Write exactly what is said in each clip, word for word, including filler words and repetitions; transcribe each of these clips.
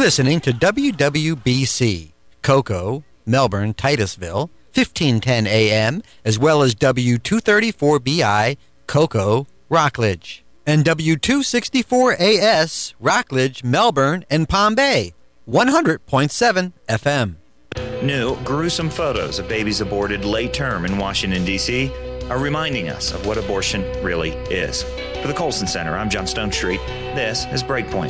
listening to W W B C, Cocoa, Melbourne, Titusville, fifteen ten A M, as well as W two thirty-four B I, Cocoa, Rockledge, and W two sixty-four A S, Rockledge, Melbourne, and Palm Bay, one hundred point seven F M. New, gruesome photos of babies aborted late term in Washington, D C are reminding us of what abortion really is. For the Colson Center, I'm John Stonestreet. This is Breakpoint.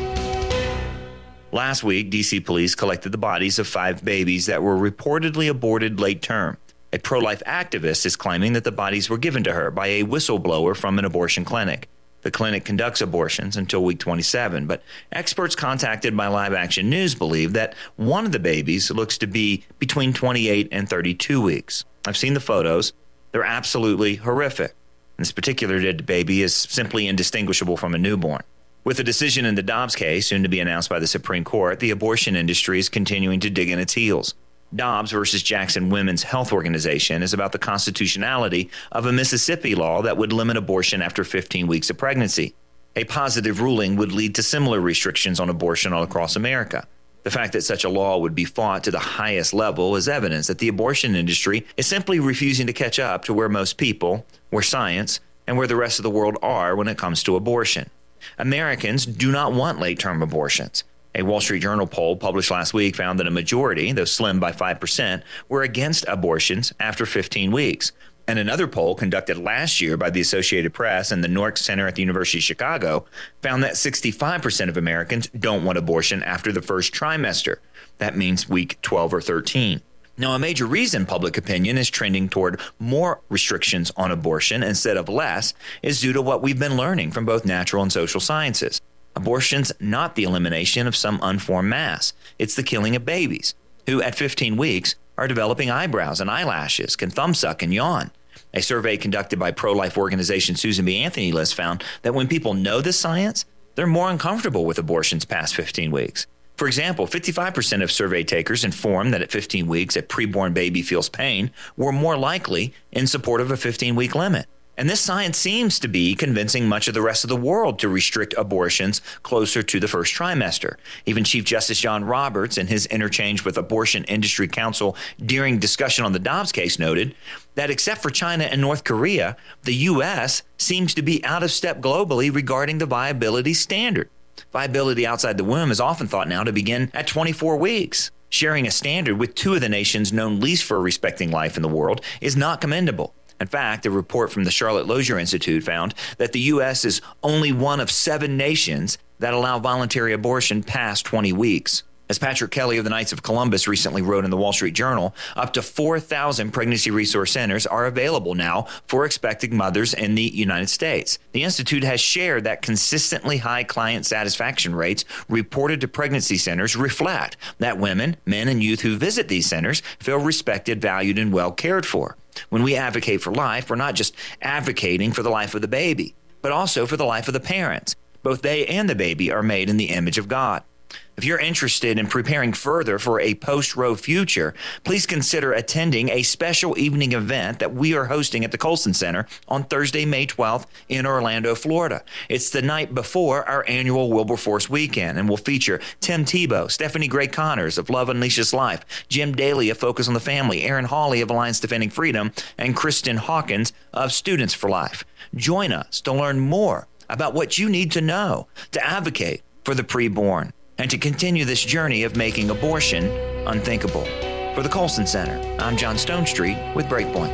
Last week, D C police collected the bodies of five babies that were reportedly aborted late term. A pro-life activist is claiming that the bodies were given to her by a whistleblower from an abortion clinic. The clinic conducts abortions until week twenty-seven, but experts contacted by Live Action News believe that one of the babies looks to be between twenty-eight and thirty-two weeks. I've seen the photos. They're absolutely horrific. This particular dead baby is simply indistinguishable from a newborn. With the decision in the Dobbs case soon to be announced by the Supreme Court, the abortion industry is continuing to dig in its heels. Dobbs versus Jackson Women's Health Organization is about the constitutionality of a Mississippi law that would limit abortion after fifteen weeks of pregnancy. A positive ruling would lead to similar restrictions on abortion all across America. The fact that such a law would be fought to the highest level is evidence that the abortion industry is simply refusing to catch up to where most people, where science, and where the rest of the world are when it comes to abortion. Americans do not want late-term abortions. A Wall Street Journal poll published last week found that a majority, though slim by five percent, were against abortions after fifteen weeks. And another poll conducted last year by the Associated Press and the Nork Center at the University of Chicago found that sixty-five percent of Americans don't want abortion after the first trimester. That means week twelve or thirteen. Now, a major reason public opinion is trending toward more restrictions on abortion instead of less is due to what we've been learning from both natural and social sciences. Abortion's not the elimination of some unformed mass. It's the killing of babies, who at fifteen weeks are developing eyebrows and eyelashes, can thumbsuck and yawn. A survey conducted by pro-life organization Susan B. Anthony List found that when people know this science, they're more uncomfortable with abortions past fifteen weeks. For example, fifty-five percent of survey takers informed that at fifteen weeks a preborn baby feels pain were more likely in support of a fifteen-week limit. And this science seems to be convincing much of the rest of the world to restrict abortions closer to the first trimester. Even Chief Justice John Roberts, in his interchange with Abortion Industry Council during discussion on the Dobbs case, noted that except for China and North Korea, the U S seems to be out of step globally regarding the viability standard. Viability outside the womb is often thought now to begin at twenty-four weeks. Sharing a standard with two of the nations known least for respecting life in the world is not commendable. In fact, a report from the Charlotte Lozier Institute found that the U S is only one of seven nations that allow voluntary abortion past twenty weeks. As Patrick Kelly of the Knights of Columbus recently wrote in the Wall Street Journal, up to four thousand pregnancy resource centers are available now for expecting mothers in the United States. The Institute has shared that consistently high client satisfaction rates reported to pregnancy centers reflect that women, men, and youth who visit these centers feel respected, valued, and well cared for. When we advocate for life, we're not just advocating for the life of the baby, but also for the life of the parents. Both they and the baby are made in the image of God. If you're interested in preparing further for a post-Roe future, please consider attending a special evening event that we are hosting at the Colson Center on Thursday, May twelfth in Orlando, Florida. It's the night before our annual Wilberforce weekend and will feature Tim Tebow, Stephanie Gray Connors of Love Unleashes Life, Jim Daly of Focus on the Family, Aaron Hawley of Alliance Defending Freedom, and Kristen Hawkins of Students for Life. Join us to learn more about what you need to know to advocate for the preborn and to continue this journey of making abortion unthinkable. For the Colson Center, I'm John Stonestreet with Breakpoint.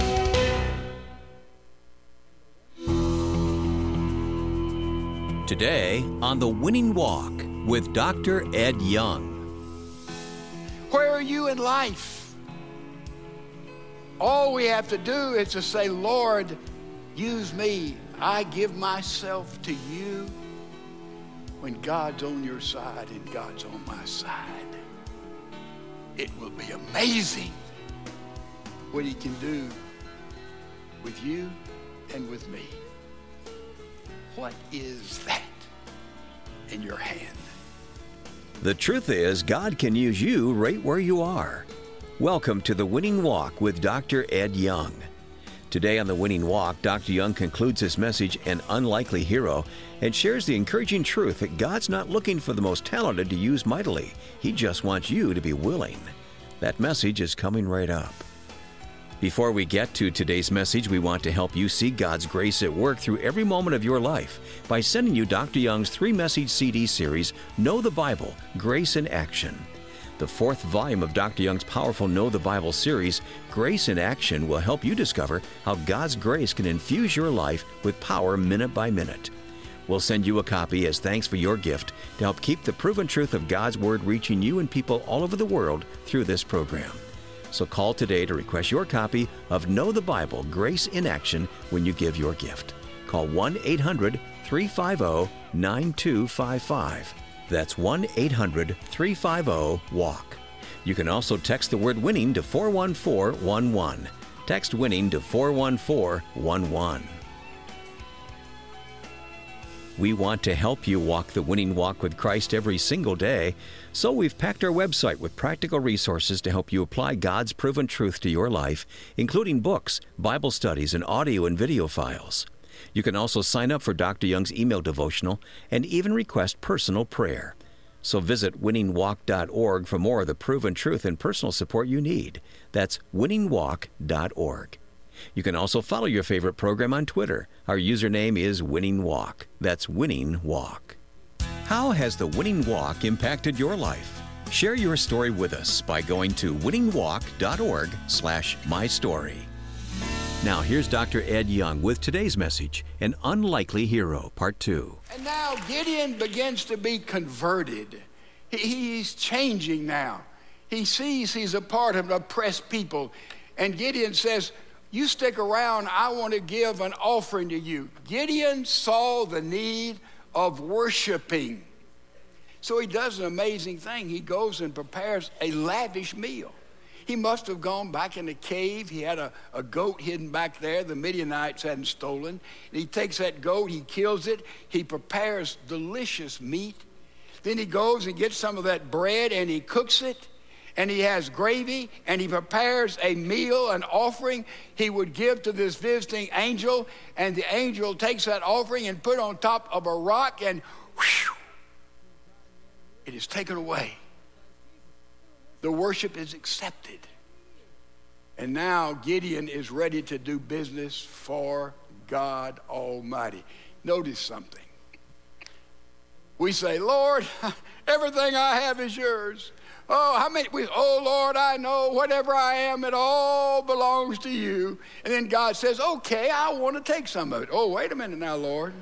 Today on The Winning Walk with Doctor Ed Young. Where are you in life? All we have to do is to say, Lord, use me. I give myself to you. When God's on your side and God's on my side, it will be amazing what he can do with you and with me. What is that in your hand? The truth is, God can use you right where you are. Welcome to The Winning Walk with Doctor Ed Young. Today on The Winning Walk, Doctor Young concludes his message, An Unlikely Hero, and shares the encouraging truth that God's not looking for the most talented to use mightily. He just wants you to be willing. That message is coming right up. Before we get to today's message, we want to help you see God's grace at work through every moment of your life by sending you Doctor Young's three-message C D series, Know the Bible, Grace in Action. The fourth volume of Doctor Young's powerful Know the Bible series, Grace in Action, will help you discover how God's grace can infuse your life with power minute by minute. We'll send you a copy as thanks for your gift to help keep the proven truth of God's Word reaching you and people all over the world through this program. So call today to request your copy of Know the Bible, Grace in Action when you give your gift. Call one eight hundred, three five zero, nine two five five. That's one eight hundred, three five zero, WALK. You can also text the word WINNING to four one four one one. Text WINNING to four one four one one. We want to help you walk the winning walk with Christ every single day, so we've packed our website with practical resources to help you apply God's proven truth to your life, including books, Bible studies, and audio and video files. You can also sign up for Doctor Young's email devotional and even request personal prayer. So visit winning walk dot org for more of the proven truth and personal support you need. That's winning walk dot org. You can also follow your favorite program on Twitter. Our username is Winning Walk. That's Winning Walk. How has the Winning Walk impacted your life? Share your story with us by going to winning walk dot org slash my story. Now, here's Doctor Ed Young with today's message, An Unlikely Hero, Part two. And now Gideon begins to be converted. He, he's changing now. He sees he's a part of an oppressed people. And Gideon says, you stick around, I want to give an offering to you. Gideon saw the need of worshiping. So he does an amazing thing. He goes and prepares a lavish meal. He must have gone back in the cave. He had a, a goat hidden back there the Midianites hadn't stolen. And he takes that goat, he kills it, he prepares delicious meat. Then he goes and gets some of that bread and he cooks it. And he has gravy and he prepares a meal, an offering he would give to this visiting angel. And the angel takes that offering and put it on top of a rock and whew, it is taken away. The worship is accepted. And now Gideon is ready to do business for God Almighty. Notice something. We say, Lord, everything I have is yours. Oh, how many, we, oh, Lord, I know whatever I am, it all belongs to you. And then God says, okay, I want to take some of it. Oh, wait a minute now, Lord.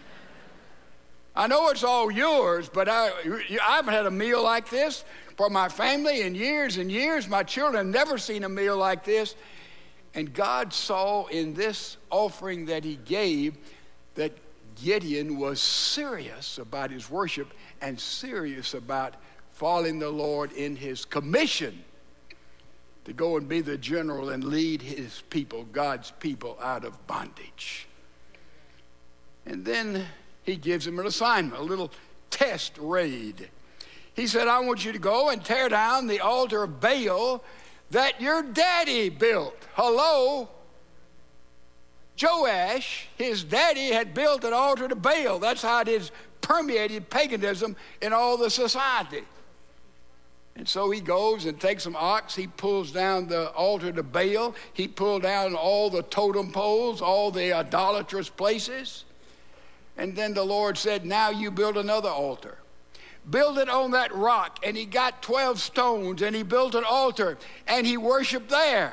I know it's all yours, but I, I haven't had a meal like this for my family in years and years. My children have never seen a meal like this. And God saw in this offering that he gave that Gideon was serious about his worship and serious about following the Lord in his commission to go and be the general and lead his people, God's people, out of bondage. And then he gives him an assignment, a little test raid. He said, I want you to go and tear down the altar of Baal that your daddy built. Hello? Joash, his daddy, had built an altar to Baal. That's how it is permeated paganism in all the society. And so he goes and takes some ox. He pulls down the altar to Baal. He pulled down all the totem poles, all the idolatrous places. And then the Lord said, now you build another altar. Build it on that rock. And he got twelve stones and he built an altar and he worshiped there.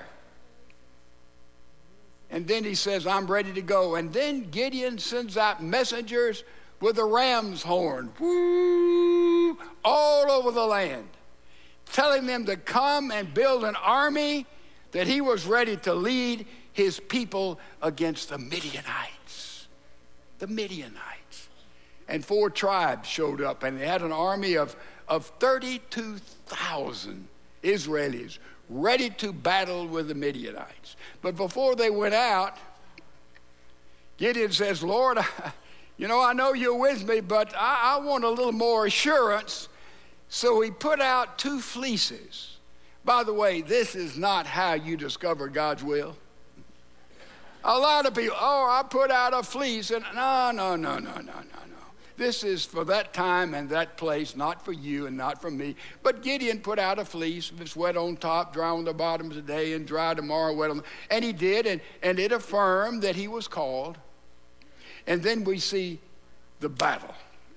And then he says, I'm ready to go. And then Gideon sends out messengers with a ram's horn, woo, all over the land, telling them to come and build an army that he was ready to lead his people against the Midianites. The Midianites. And four tribes showed up, and they had an army of, of thirty-two thousand Israelis ready to battle with the Midianites. But before they went out, Gideon says, Lord, you know, I know you're with me, but I, I want a little more assurance. So he put out two fleeces. By the way, this is not how you discover God's will. A lot of people, oh, I put out a fleece. And no, no, no, no, no, no, no. This is for that time and that place, not for you and not for me. But Gideon put out a fleece. If it's wet on top, dry on the bottom today, and dry tomorrow, wet on the... And he did, and, and it affirmed that he was called. And then we see the battle.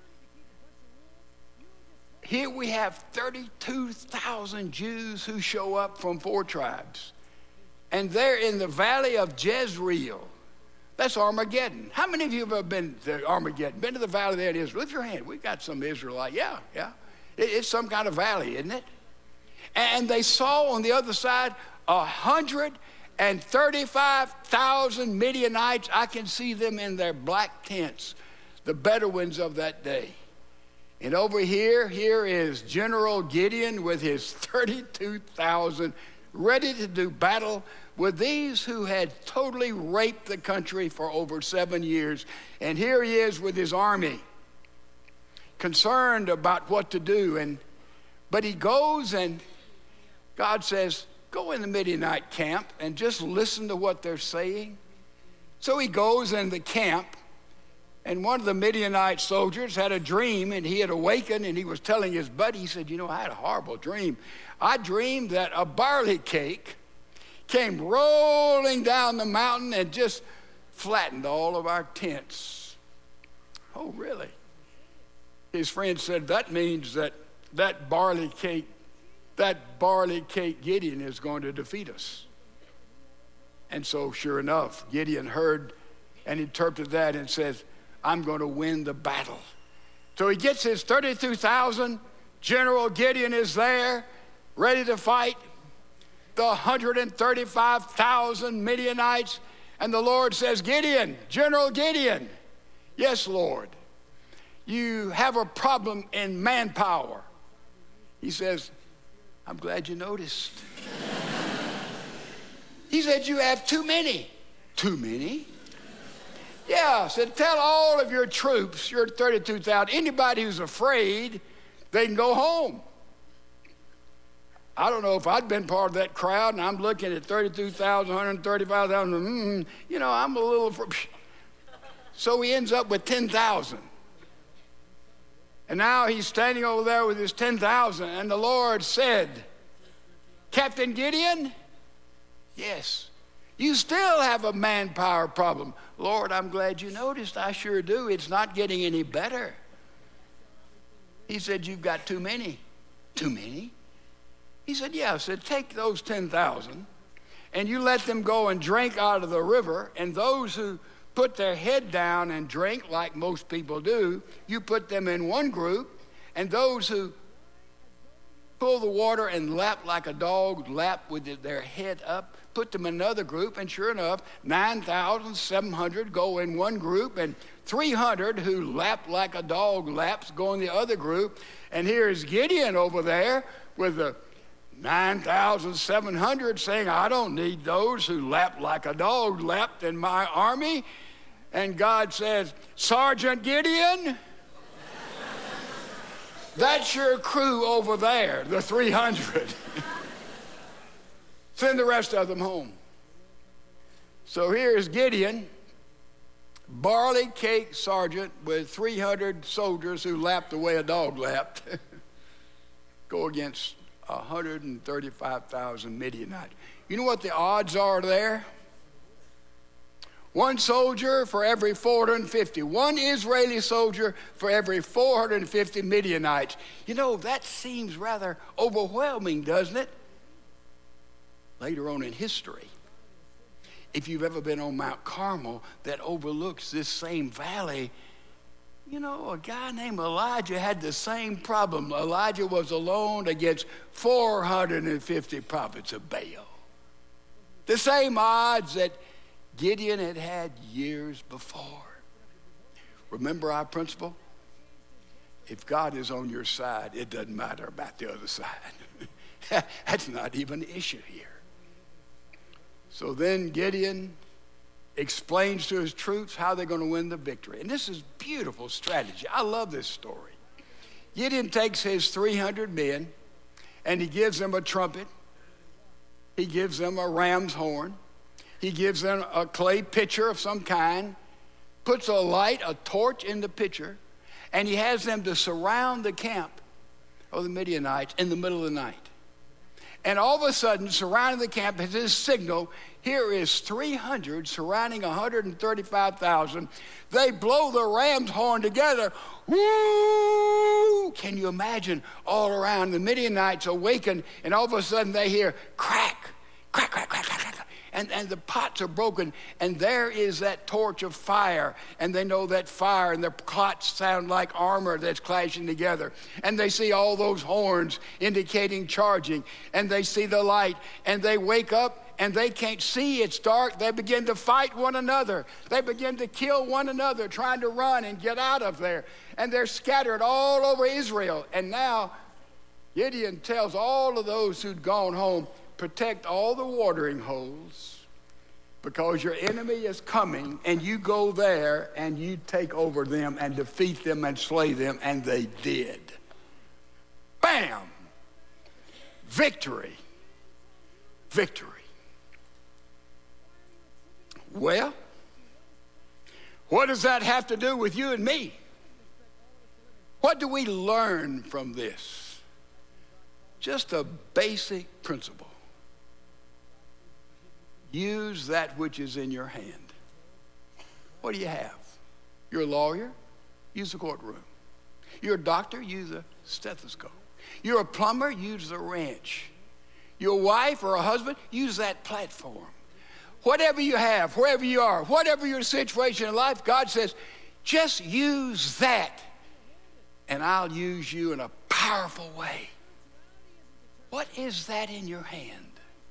Here we have thirty-two thousand Jews who show up from four tribes. And they're in the valley of Jezreel. That's Armageddon. How many of you have ever been to Armageddon? Been to the valley there? It is. Lift your hand. We've got some Israelite. Yeah, yeah. It, it's some kind of valley, isn't it? And they saw on the other side one hundred thirty-five thousand Midianites. I can see them in their black tents, the Bedouins of that day. And over here, here is General Gideon with his thirty-two thousand ready to do battle with these who had totally raped the country for over seven years. And here he is with his army, concerned about what to do. And but he goes, and God says, go in the Midianite camp and just listen to what they're saying. So he goes in the camp, and one of the Midianite soldiers had a dream, and he had awakened, and he was telling his buddy, he said, you know, I had a horrible dream. I dreamed that a barley cake came rolling down the mountain and just flattened all of our tents. Oh, really? His friend said, that means that that barley cake, that barley cake Gideon is going to defeat us. And so, sure enough, Gideon heard and interpreted that and says, I'm going to win the battle. So he gets his thirty-two thousand. General Gideon is there, ready to fight the one hundred thirty-five thousand Midianites. And the Lord says, Gideon, General Gideon, yes, Lord, you have a problem in manpower. He says, I'm glad you noticed. He said, you have too many. Too many? Yeah, said, tell all of your troops, your thirty-two thousand, anybody who's afraid, they can go home. I don't know if I'd been part of that crowd, and I'm looking at thirty-two thousand, one hundred thirty-five thousand, mm, you know, I'm a little... So he ends up with ten thousand. And now he's standing over there with his ten thousand, and the Lord said, Captain Gideon, yes, you still have a manpower problem. Lord, I'm glad you noticed. I sure do. It's not getting any better. He said, you've got too many. Too many? He said, yeah. I said, take those ten thousand and you let them go and drink out of the river, and those who put their head down and drink like most people do, you put them in one group, and those who pull the water and lap like a dog, lap with their head up, put them in another group, and sure enough, nine thousand seven hundred go in one group, and three hundred who lap like a dog laps go in the other group. And here's Gideon over there with the nine thousand seven hundred saying, I don't need those who lap like a dog lapped in my army. And God says, Sergeant Gideon, that's your crew over there, the three hundred. Send the rest of them home. So here's Gideon, barley cake sergeant with three hundred soldiers who lapped the way a dog lapped, go against one hundred thirty-five thousand Midianites. You know what the odds are there? One soldier for every four hundred fifty. One Israeli soldier for every four hundred fifty Midianites. You know, that seems rather overwhelming, doesn't it? Later on in history, if you've ever been on Mount Carmel that overlooks this same valley, you know, a guy named Elijah had the same problem. Elijah was alone against four hundred fifty prophets of Baal. The same odds that Gideon had had years before. Remember our principle? If God is on your side, it doesn't matter about the other side. That's not even an issue here. So then Gideon explains to his troops how they're going to win the victory. And this is beautiful strategy. I love this story. Gideon takes his three hundred men and he gives them a trumpet. He gives them a ram's horn. He gives them a clay pitcher of some kind, puts a light, a torch in the pitcher, and he has them to surround the camp of the Midianites in the middle of the night. And all of a sudden, surrounding the camp is his signal. Here is three hundred surrounding one hundred thirty-five thousand. They blow the ram's horn together. Woo! Can you imagine all around? The Midianites awaken, and all of a sudden they hear crack, crack, crack, crack, crack, crack. And, and the pots are broken, and there is that torch of fire, and they know that fire, and the pots sound like armor that's clashing together. And they see all those horns indicating charging, and they see the light, and they wake up, and they can't see, it's dark. They begin to fight one another. They begin to kill one another, trying to run and get out of there. And they're scattered all over Israel. And now Gideon tells all of those who'd gone home, protect all the watering holes, because your enemy is coming, and you go there and you take over them and defeat them and slay them. And they did. Bam! Victory. Victory. Well, what does that have to do with you and me? What do we learn from this? Just a basic principle. Use that which is in your hand. What do you have? You're a lawyer? Use the courtroom. You're a doctor? Use a stethoscope. You're a plumber? Use the wrench. You're a wife or a husband? Use that platform. Whatever you have, wherever you are, whatever your situation in life, God says, just use that, and I'll use you in a powerful way. What is that in your hand?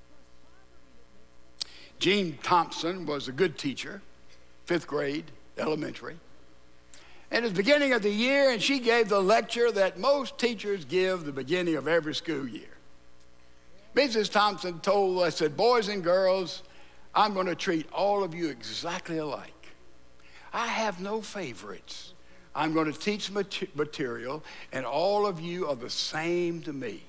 Jean Thompson was a good teacher, fifth grade, elementary. And it was the beginning of the year, and she gave the lecture that most teachers give the beginning of every school year. Missus Thompson told us that, boys and girls, I'm going to treat all of you exactly alike. I have no favorites. I'm going to teach material, and all of you are the same to me.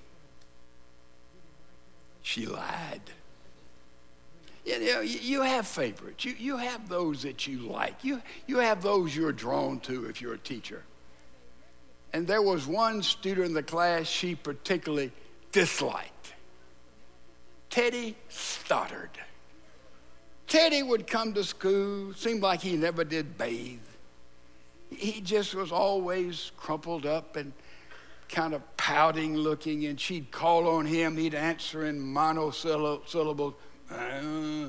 She lied. You know, you have favorites. You, you have those that you like. You, you have those you're drawn to if you're a teacher. And there was one student in the class she particularly disliked. Teddy Stoddard. Teddy would come to school, seemed like he never did bathe. He just was always crumpled up and kind of pouting looking, and she'd call on him. He'd answer in monosyllables. Uh,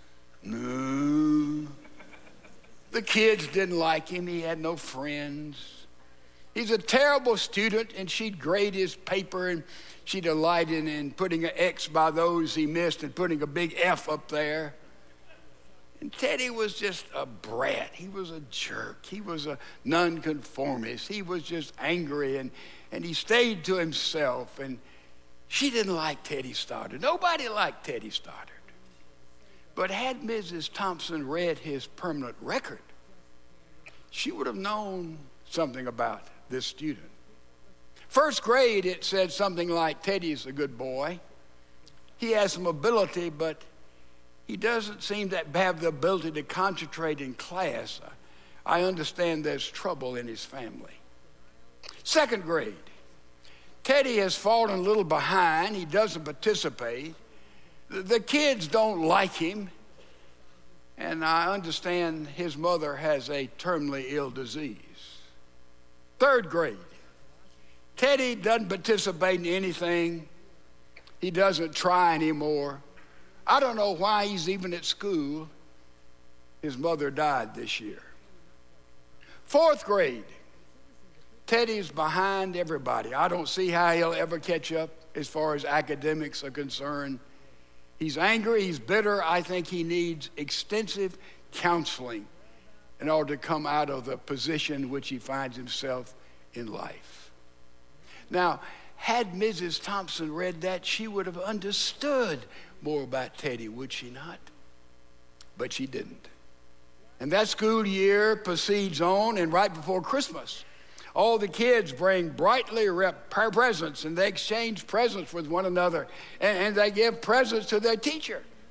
no. The kids didn't like him. He had no friends. He's a terrible student, and she'd grade his paper, and she delighted in putting an X by those he missed and putting a big F up there. And Teddy was just a brat. He was a jerk. He was a nonconformist. He was just angry, and, and he stayed to himself. And she didn't like Teddy Stoddard. Nobody liked Teddy Stoddard. But had Missus Thompson read his permanent record, she would have known something about this student. First grade, it said something like, Teddy's a good boy. He has some ability, but he doesn't seem to have the ability to concentrate in class. I understand there's trouble in his family. Second grade, Teddy has fallen a little behind. He doesn't participate. The kids don't like him, and I understand his mother has a terminally ill disease. Third grade, Teddy doesn't participate in anything. He doesn't try anymore. I don't know why he's even at school. His mother died this year. Fourth grade, Teddy's behind everybody. I don't see how he'll ever catch up as far as academics are concerned. He's angry, he's bitter. I think he needs extensive counseling in order to come out of the position which he finds himself in life. Now, had Missus Thompson read that, she would have understood more about Teddy, would she not? But she didn't. And that school year proceeds on, and right before Christmas, all the kids bring brightly wrapped presents, and they exchange presents with one another, and, and they give presents to their teacher.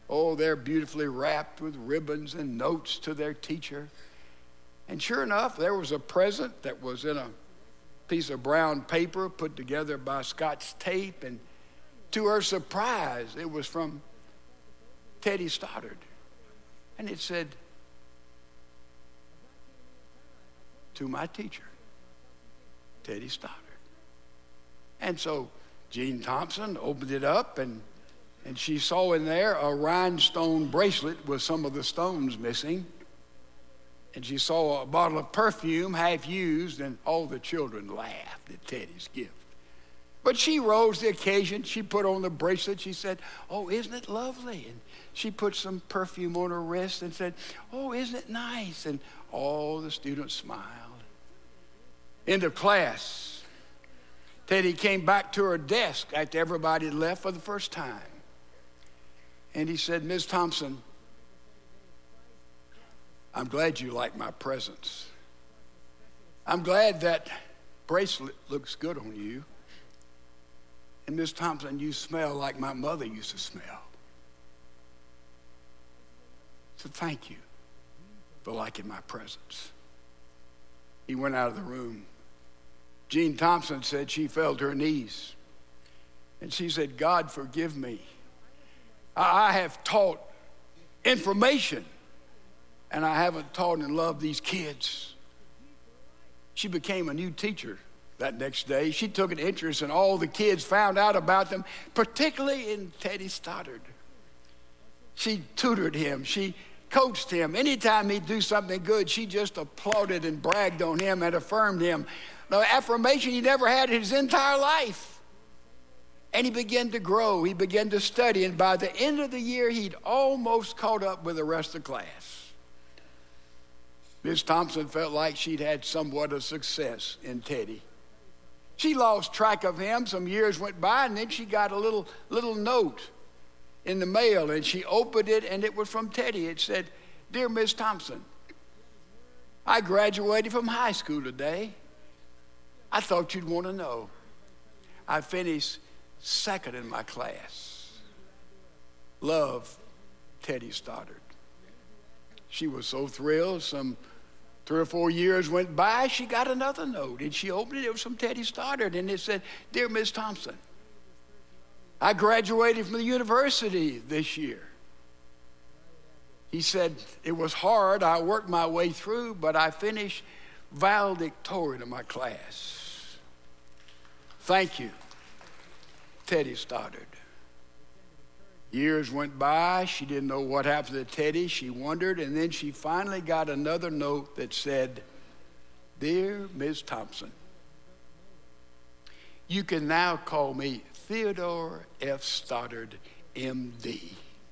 Oh, they're beautifully wrapped with ribbons and notes to their teacher. And sure enough, there was a present that was in a piece of brown paper put together by Scotch tape. And to her surprise, it was from Teddy Stoddard. And it said, to my teacher, Teddy Stoddard. And so Jean Thompson opened it up, and, and she saw in there a rhinestone bracelet with some of the stones missing. And she saw a bottle of perfume half used, and all the children laughed at Teddy's gift. But she rose to the occasion. She put on the bracelet. She said, oh, isn't it lovely? And she put some perfume on her wrist and said, oh, isn't it nice? And all the students smiled. End of class. Teddy came back to her desk after everybody had left for the first time. And he said, Miz Thompson, I'm glad you like my presents. I'm glad that bracelet looks good on you. And Miz Thompson, you smell like my mother used to smell. So thank you for liking my presents. He went out of the room. Jean Thompson said she fell to her knees. And she said, God, forgive me. I have taught information, and I haven't taught and loved these kids. She became a new teacher that next day. She took an interest in all the kids, found out about them, particularly in Teddy Stoddard. She tutored him. She coached him. Anytime he'd do something good, she just applauded and bragged on him and affirmed him. The affirmation he never had in his entire life. And he began to grow. He began to study. And by the end of the year, he'd almost caught up with the rest of the class. Miz Thompson felt like she'd had somewhat of success in Teddy. She lost track of him. Some years went by, and then she got a little, little note in the mail, and she opened it, and it was from Teddy. It said, Dear Miz Thompson, I graduated from high school today. I thought you'd want to know. I finished second in my class. Love, Teddy Stoddard. She was so thrilled. Some three or four years went by. She got another note, and she opened it. It was from Teddy Stoddard, and it said, Dear Miz Thompson, I graduated from the university this year. He said, it was hard. I worked my way through, but I finished valedictorian of my class. Thank you, Teddy Stoddard. Years went by. She didn't know what happened to Teddy. She wondered, and then she finally got another note that said, Dear Miz Thompson, you can now call me Theodore F. Stoddard, M D.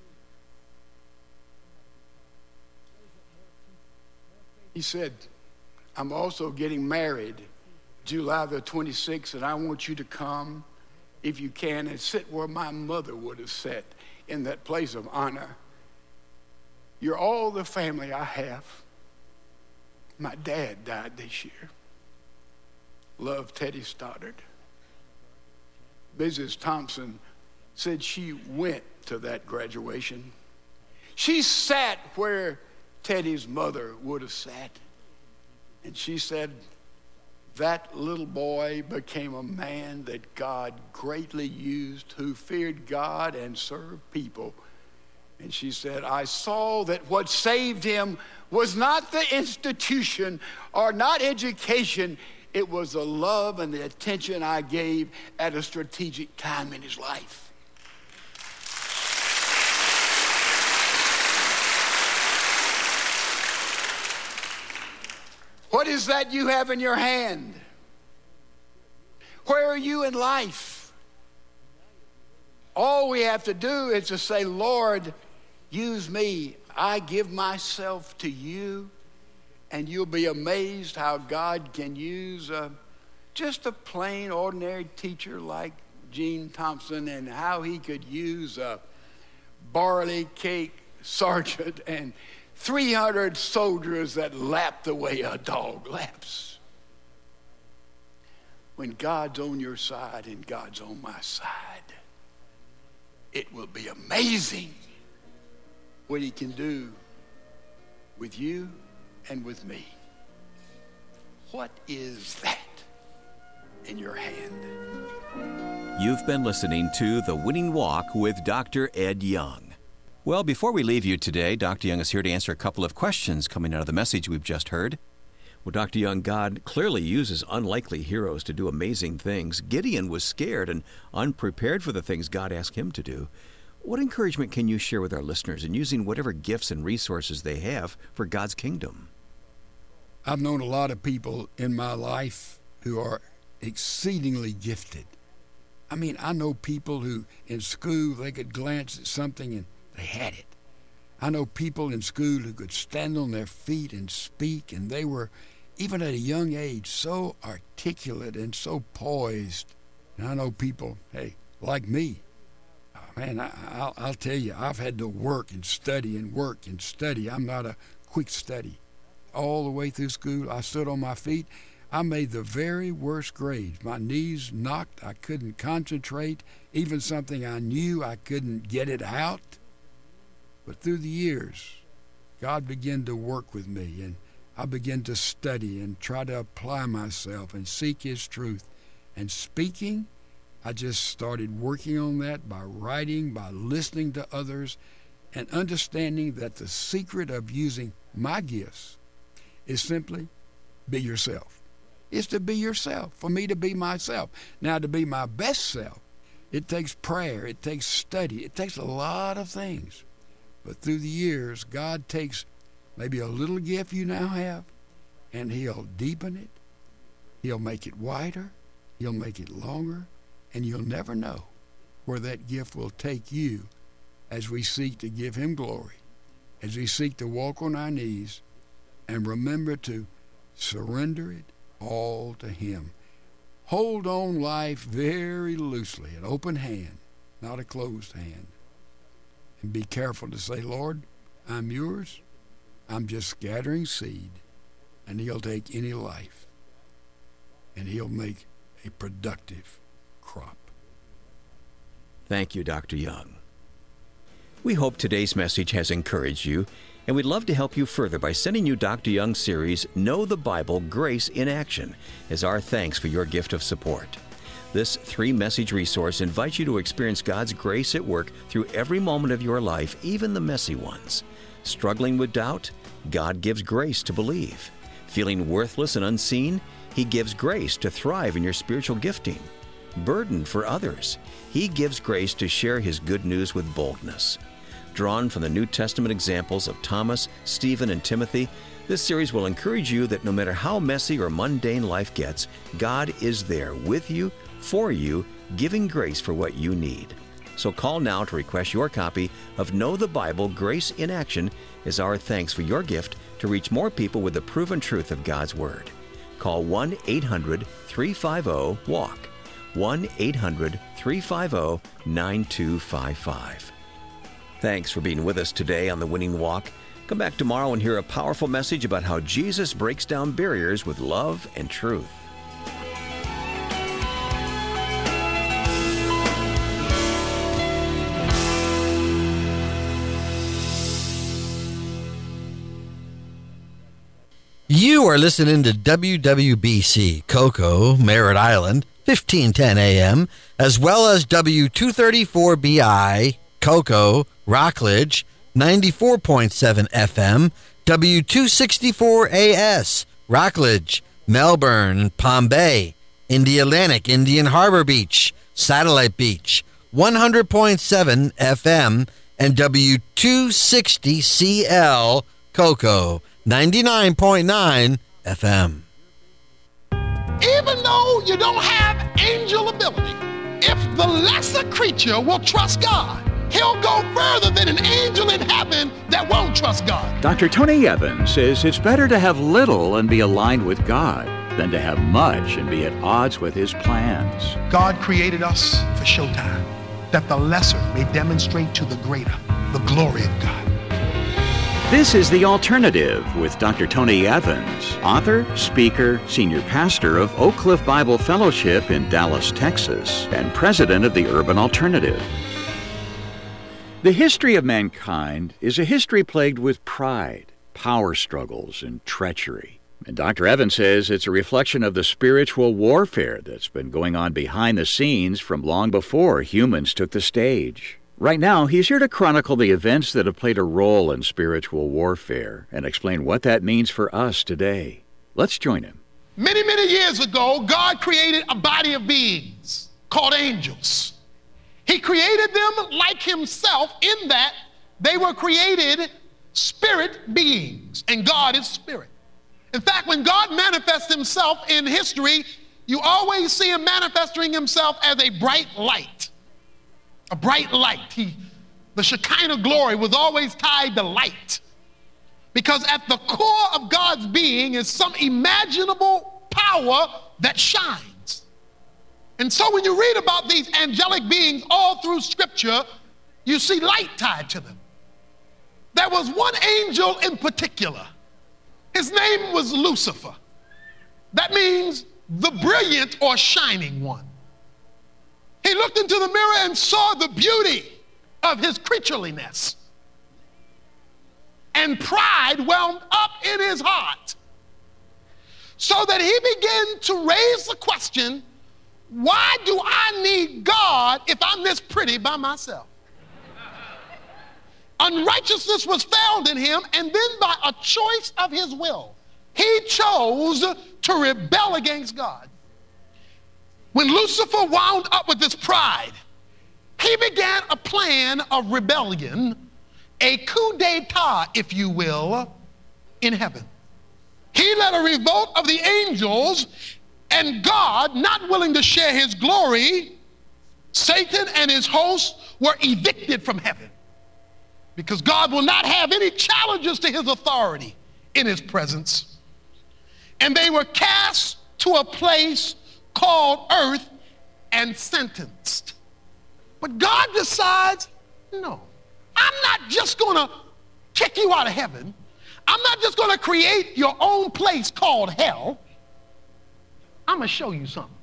He said, I'm also getting married July the twenty-sixth, and I want you to come, if you can, and sit where my mother would have sat in that place of honor. You're all the family I have. My dad died this year. Love, Teddy Stoddard. Missus Thompson said she went to that graduation. She sat where Teddy's mother would have sat. And she said, that little boy became a man that God greatly used, who feared God and served people. And she said, I saw that what saved him was not the institution or not education. It was the love and the attention I gave at a strategic time in his life. What is that you have in your hand? Where are you in life? All we have to do is to say, Lord, use me. I give myself to you. And you'll be amazed how God can use uh, just a plain, ordinary teacher like Jean Thompson, and how he could use a barley cake sergeant and three hundred soldiers that lap the way a dog laps. When God's on your side and God's on my side, it will be amazing what he can do with you and with me. What is that in your hand? You've been listening to The Winning Walk with Doctor Ed Young. Well, before we leave you today, Doctor Young is here to answer a couple of questions coming out of the message we've just heard. Well, Doctor Young, God clearly uses unlikely heroes to do amazing things. Gideon was scared and unprepared for the things God asked him to do. What encouragement can you share with our listeners in using whatever gifts and resources they have for God's kingdom? I've known a lot of people in my life who are exceedingly gifted. I mean, I know people who in school, they could glance at something and they had it. I know people in school who could stand on their feet and speak, and they were, even at a young age, so articulate and so poised. And I know people, hey, like me. Oh, man, I, I'll, I'll tell you, I've had to work and study and work and study. I'm not a quick study. All the way through school, I stood on my feet. I made the very worst grades. My knees knocked. I couldn't concentrate. Even something I knew, I couldn't get it out. But through the years, God began to work with me, and I began to study and try to apply myself and seek His truth. And speaking, I just started working on that by writing, by listening to others, and understanding that the secret of using my gifts is simply be yourself. It's to be yourself, for me to be myself. Now, to be my best self, it takes prayer, it takes study, it takes a lot of things. But through the years, God takes maybe a little gift you now have, and He'll deepen it. He'll make it wider. He'll make it longer. And you'll never know where that gift will take you as we seek to give Him glory, as we seek to walk on our knees and remember to surrender it all to Him. Hold on life very loosely, an open hand, not a closed hand. And be careful to say, Lord, I'm yours. I'm just scattering seed. And He'll take any life, and He'll make a productive crop. Thank you, Doctor Young. We hope today's message has encouraged you, and we'd love to help you further by sending you Doctor Young's series, Know the Bible, Grace in Action, as our thanks for your gift of support. This three-message resource invites you to experience God's grace at work through every moment of your life, even the messy ones. Struggling with doubt? God gives grace to believe. Feeling worthless and unseen? He gives grace to thrive in your spiritual gifting. Burdened for others? He gives grace to share His good news with boldness. Drawn from the New Testament examples of Thomas, Stephen, and Timothy, this series will encourage you that no matter how messy or mundane life gets, God is there with you, for you, giving grace for what you need. So call now to request your copy of Know the Bible, Grace in Action, as our thanks for your gift to reach more people with the proven truth of God's Word. Call one eight hundred three five zero WALK, one eight hundred three five zero nine two five five. Thanks for being with us today on The Winning Walk. Come back tomorrow and hear a powerful message about how Jesus breaks down barriers with love and truth. You are listening to W W B C, Cocoa, Merritt Island, fifteen ten A M, as well as W two thirty-four B I, Cocoa, Rockledge, ninety-four point seven F M, W two sixty-four A S, Rockledge, Melbourne, Palm Bay, Indialantic, Indian Harbor Beach, Satellite Beach, one hundred point seven F M, and W two sixty C L, Cocoa, ninety-nine point nine F M. Even though you don't have angel ability, if the lesser creature will trust God, he'll go further than an angel in heaven that won't trust God. Doctor Tony Evans says it's better to have little and be aligned with God than to have much and be at odds with His plans. God created us for showtime, that the lesser may demonstrate to the greater the glory of God. This is The Alternative with Doctor Tony Evans, author, speaker, senior pastor of Oak Cliff Bible Fellowship in Dallas, Texas, and president of the Urban Alternative. The history of mankind is a history plagued with pride, power struggles, and treachery. And Doctor Evans says it's a reflection of the spiritual warfare that's been going on behind the scenes from long before humans took the stage. Right now, he's here to chronicle the events that have played a role in spiritual warfare and explain what that means for us today. Let's join him. Many, many years ago, God created a body of beings called angels. He created them like himself in that they were created spirit beings, and God is spirit. In fact, when God manifests himself in history, you always see him manifesting himself as a bright light. A bright light. He, the Shekinah glory was always tied to light. Because at the core of God's being is some imaginable power that shines. And so when you read about these angelic beings all through Scripture, you see light tied to them. There was one angel in particular. His name was Lucifer. That means the brilliant or shining one. He looked into the mirror and saw the beauty of his creatureliness. And pride wound up in his heart. So that he began to raise the question, why do I need God if I'm this pretty by myself? Unrighteousness was found in him, and then by a choice of his will, he chose to rebel against God. When Lucifer wound up with this pride, he began a plan of rebellion, a coup d'etat, if you will, in heaven. He led a revolt of the angels, and God, not willing to share his glory, Satan and his hosts were evicted from heaven, because God will not have any challenges to his authority in his presence. And they were cast to a place called earth and sentenced. But God decides, no, I'm not just going to kick you out of heaven. I'm not just going to create your own place called hell. I'm going to show you something.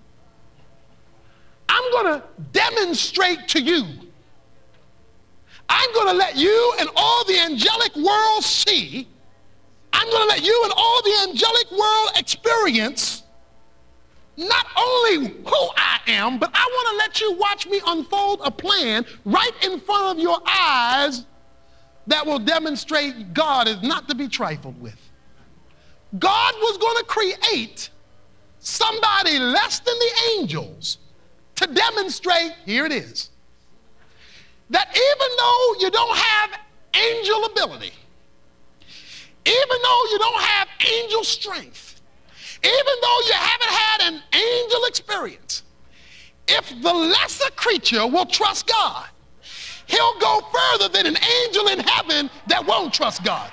I'm going to demonstrate to you. I'm going to let you and all the angelic world see. I'm going to let you and all the angelic world experience not only who I am, but I want to let you watch me unfold a plan right in front of your eyes that will demonstrate God is not to be trifled with. God was going to create somebody less than the angels to demonstrate, here it is, that even though you don't have angel ability, even though you don't have angel strength, even though you haven't had an angel experience, if the lesser creature will trust God, he'll go further than an angel in heaven that won't trust God.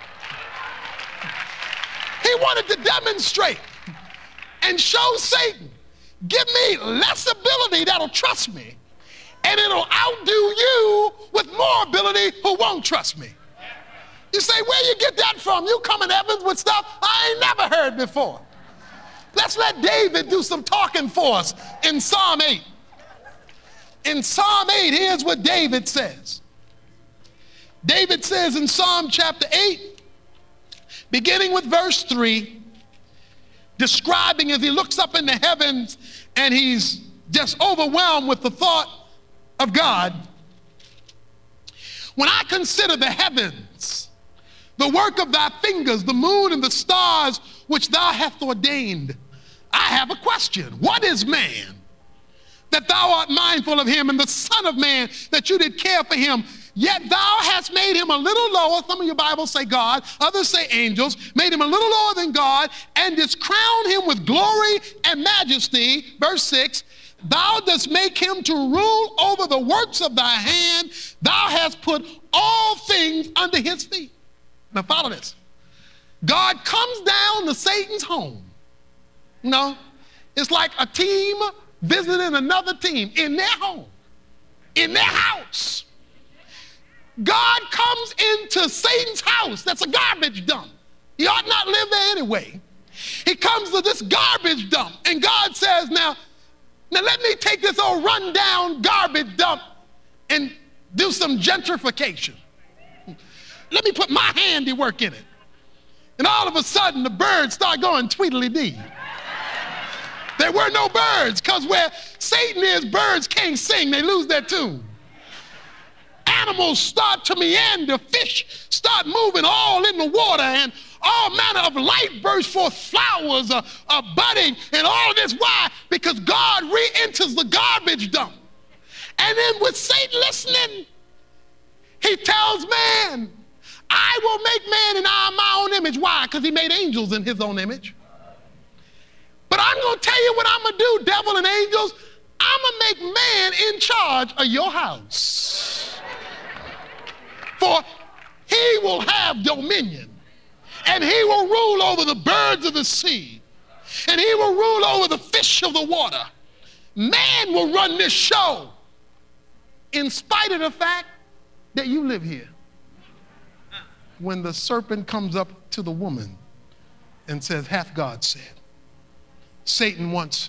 He wanted to demonstrate and show Satan, give me less ability that'll trust me, and it'll outdo you with more ability who won't trust me. You say, where you get that from? You come in heavens with stuff I ain't never heard before. Let's let David do some talking for us in Psalm eight. In Psalm eight, here's what David says. David says in Psalm chapter eight, beginning with verse three, describing as he looks up in the heavens and he's just overwhelmed with the thought of God. When I consider the heavens, the work of thy fingers, the moon and the stars which thou hast ordained, I have a question. What is man that thou art mindful of him, and the son of man that you did care for him? Yet thou hast made him a little lower. Some of your Bibles say God, others say angels. Made him a little lower than God, and didst crown him with glory and majesty. Verse six, thou dost make him to rule over the works of thy hand. Thou hast put all things under his feet. Now follow this. God comes down to Satan's home. You know, it's like a team visiting another team in their home, in their house. God comes into Satan's house. That's a garbage dump. He ought not live there anyway. He comes to this garbage dump, and God says, now, now let me take this old rundown garbage dump and do some gentrification. Let me put my handiwork in it. And all of a sudden, the birds start going tweedledee. There were no birds, because where Satan is, birds can't sing. They lose their tune. Animals start to meander. Fish start moving all in the water, and all manner of life bursts forth. Flowers are, are budding, and all this. Why? Because God re-enters the garbage dump. And then with Satan listening, he tells man, I will make man in our, my own image. Why? Because he made angels in his own image. But I'm going to tell you what I'm going to do, devil and angels. I'm going to make man in charge of your house. For he will have dominion. And he will rule over the birds of the sea. And he will rule over the fish of the water. Man will run this show in spite of the fact that you live here. When the serpent comes up to the woman and says, hath God said? Satan wants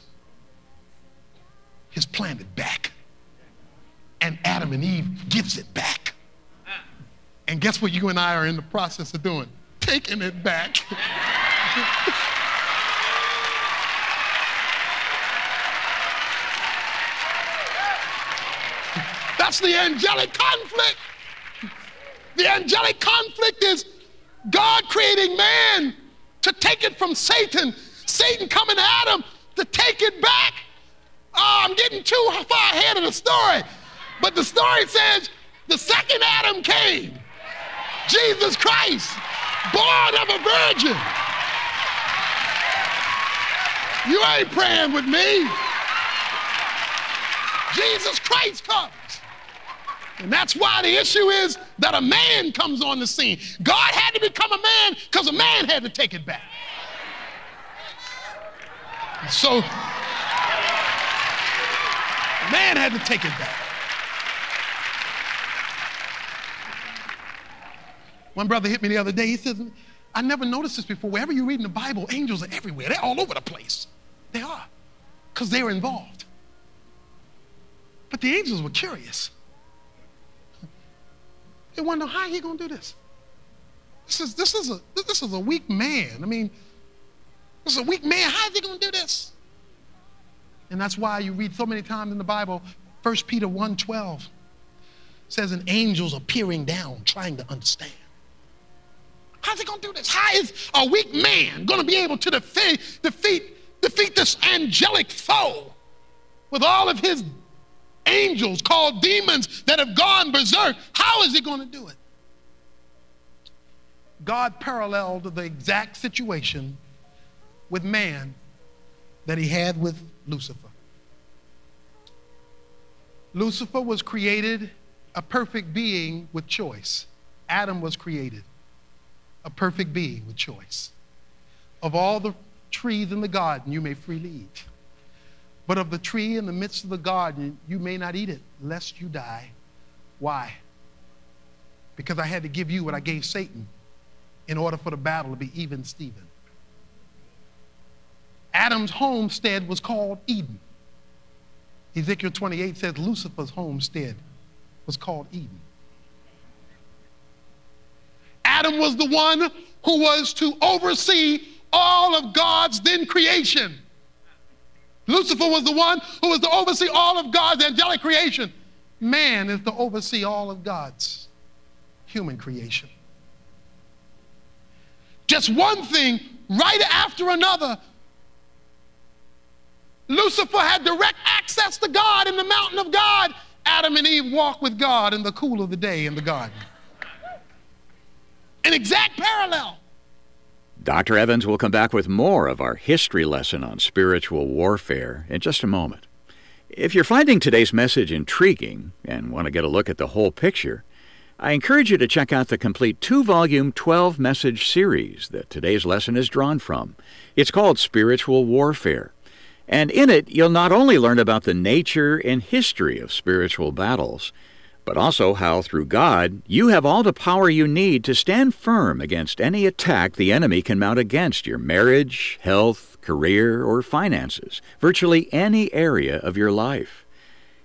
his planet back. And Adam and Eve gives it back. And guess what you and I are in the process of doing? Taking it back. That's the angelic conflict. The angelic conflict is God creating man to take it from Satan. Satan coming to Adam to take it back. Oh, I'm getting too far ahead of the story. But the story says the second Adam came. Jesus Christ, born of a virgin. You ain't praying with me. Jesus Christ comes. And that's why the issue is that a man comes on the scene. God had to become a man because a man had to take it back. So, a man had to take it back. One brother hit me the other day. He says, I never noticed this before. Wherever you read in the Bible, angels are everywhere. They're all over the place. They are, because they were involved. But the angels were curious. They wonder, how are you going to do this? This is, this, is a, this is a weak man. I mean, this is a weak man. How is he going to do this? And that's why you read so many times in the Bible, First Peter one twelve says an angel's appearing down, trying to understand. How's he going to do this? How is a weak man going to be able to defeat, defeat, defeat this angelic foe with all of his angels called demons that have gone berserk? How is he going to do it? God paralleled the exact situation with man that he had with Lucifer. Lucifer was created a perfect being with choice. Adam was created a perfect being with choice. Of all the trees in the garden, you may freely eat. But of the tree in the midst of the garden, you may not eat it, lest you die. Why? Because I had to give you what I gave Satan in order for the battle to be even Steven. Adam's homestead was called Eden. Ezekiel twenty-eight says Lucifer's homestead was called Eden. Adam was the one who was to oversee all of God's then creation. Lucifer was the one who was to oversee all of God's angelic creation. Man is to oversee all of God's human creation. Just one thing right after another. Lucifer had direct access to God in the mountain of God. Adam and Eve walked with God in the cool of the day in the garden. An exact parallel. Doctor Evans will come back with more of our history lesson on spiritual warfare in just a moment. If you're finding today's message intriguing and want to get a look at the whole picture, I encourage you to check out the complete two-volume, twelve-message series that today's lesson is drawn from. It's called Spiritual Warfare. And in it, you'll not only learn about the nature and history of spiritual battles, but also how, through God, you have all the power you need to stand firm against any attack the enemy can mount against your marriage, health, career, or finances, virtually any area of your life.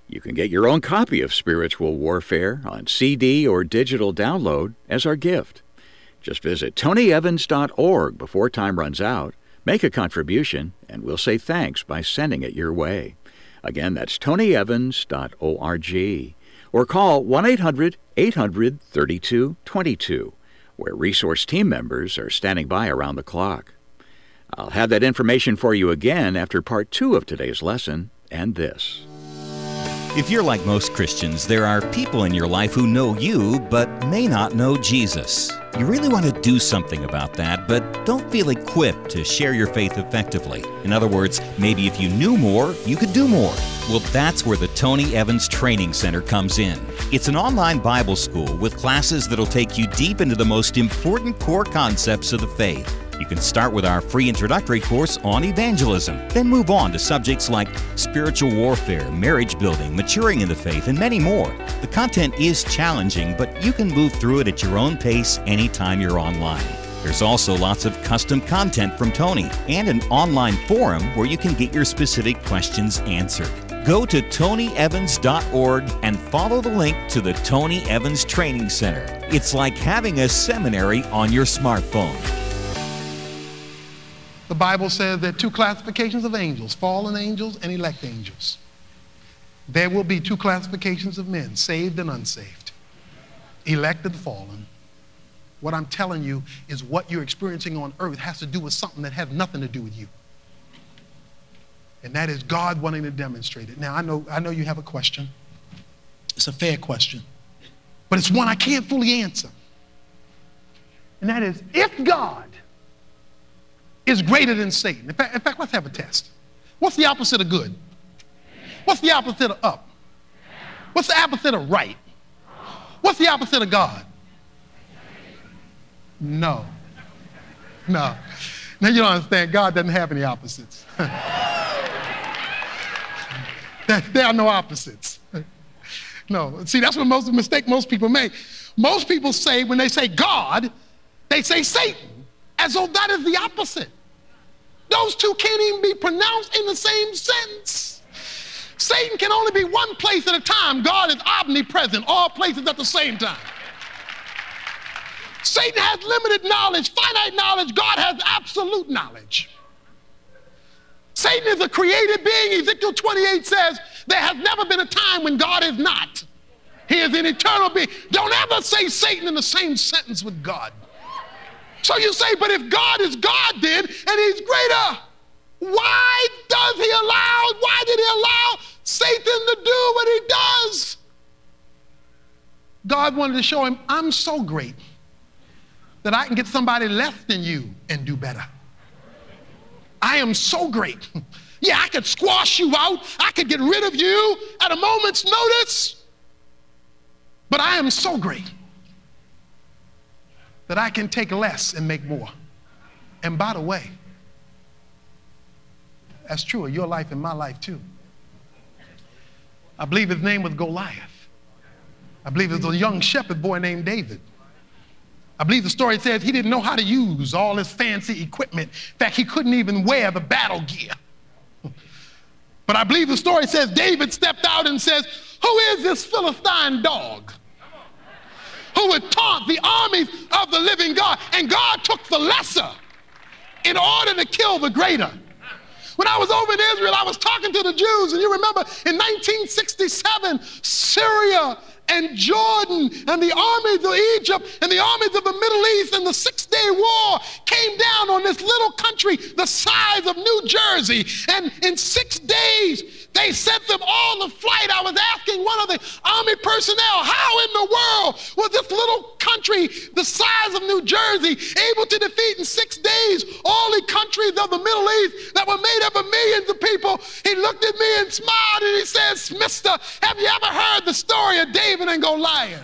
You can get your own copy of Spiritual Warfare on C D or digital download as our gift. Just visit tony evans dot org before time runs out, make a contribution, and we'll say thanks by sending it your way. Again, that's tony evans dot org. Or call one eight hundred eight hundred thirty-two twenty-two, where resource team members are standing by around the clock. I'll have that information for you again after part two of today's lesson and this. If you're like most Christians, there are people in your life who know you but may not know Jesus. You really want to do something about that, but don't feel equipped to share your faith effectively. In other words, maybe if you knew more, you could do more. Well, that's where the Tony Evans Training Center comes in. It's an online Bible school with classes that'll take you deep into the most important core concepts of the faith. You can start with our free introductory course on evangelism, then move on to subjects like spiritual warfare, marriage building, maturing in the faith, and many more. The content is challenging, but you can move through it at your own pace anytime you're online. There's also lots of custom content from Tony and an online forum where you can get your specific questions answered. Go to tony evans dot org and follow the link to the Tony Evans Training Center. It's like having a seminary on your smartphone. The Bible says there are two classifications of angels, fallen angels and elect angels. There will be two classifications of men, saved and unsaved, elect and fallen. What I'm telling you is what you're experiencing on earth has to do with something that has nothing to do with you. And that is God wanting to demonstrate it. Now, I know, I know you have a question. It's a fair question. But it's one I can't fully answer. And that is, if God is greater than Satan. In fact, in fact, let's have a test. What's the opposite of good? What's the opposite of up? What's the opposite of right? What's the opposite of God? No. No. Now you don't understand. God doesn't have any opposites. There are no opposites. No. See, that's what most of the mistake most people make. Most people say, when they say God, they say Satan, as though that is the opposite. Those two can't even be pronounced in the same sentence. Satan can only be one place at a time. God is omnipresent, all places at the same time. Satan has limited knowledge, finite knowledge. God has absolute knowledge. Satan is a created being. Ezekiel twenty-eight says there has never been a time when God is not. He is an eternal being. Don't ever say Satan in the same sentence with God. So you say, but if God is God then, and he's greater, why does he allow, why did he allow Satan to do what he does? God wanted to show him, I'm so great that I can get somebody less than you and do better. I am so great. Yeah, I could squash you out. I could get rid of you at a moment's notice. But I am so great that I can take less and make more. And by the way, that's true of your life and my life too. I believe his name was Goliath. I believe it was a young shepherd boy named David. I believe the story says he didn't know how to use all his fancy equipment. In fact, he couldn't even wear the battle gear. But I believe the story says David stepped out and says, who is this Philistine dog who would taunt the armies of the living God? And God took the lesser in order to kill the greater. When I was over in Israel, I was talking to the Jews, and you remember in nineteen sixty-seven, Syria and Jordan and the armies of Egypt and the armies of the Middle East and the Six-Day War came down on this little country the size of New Jersey. And in six days, they sent them all to flight. I was asking one of the army personnel, how in the world was this little country the size of New Jersey able to defeat in six days all the countries of the Middle East that were made up of millions of people? He looked at me and smiled and he says, mister, have you ever heard the story of David and Goliath?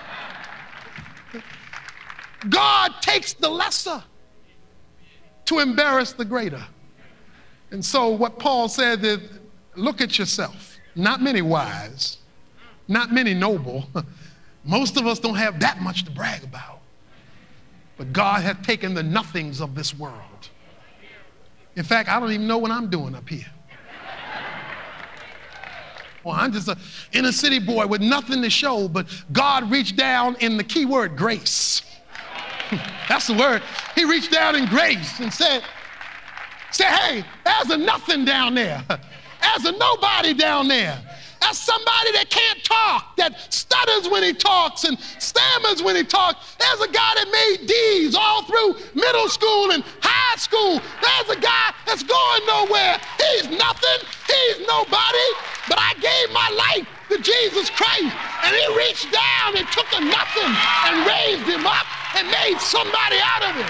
God takes the lesser to embarrass the greater. And so what Paul said is, look at yourself. Not many wise, not many noble. Most of us don't have that much to brag about. But God has taken the nothings of this world. In fact, I don't even know what I'm doing up here. Well, I'm just a inner city boy with nothing to show, but God reached down in the key word, grace. That's the word. He reached down in grace and said, said, hey, there's a nothing down there. There's a nobody down there. That's somebody that can't talk, that stutters when he talks and stammers when he talks. There's a guy that made D's all through middle school and high school. There's a guy that's going nowhere. He's nothing. He's nobody. But I gave my life to Jesus Christ, and he reached down and took a nothing and raised him up and made somebody out of him.